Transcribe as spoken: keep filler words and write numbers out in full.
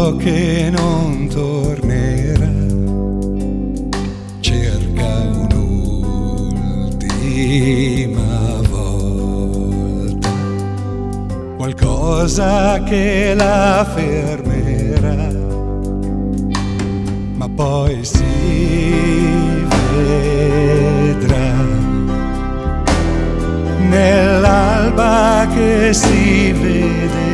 so che non tornerà, cerca un'ultima volta qualcosa che la fermerà, ma poi si vedrà nell'alba che si vede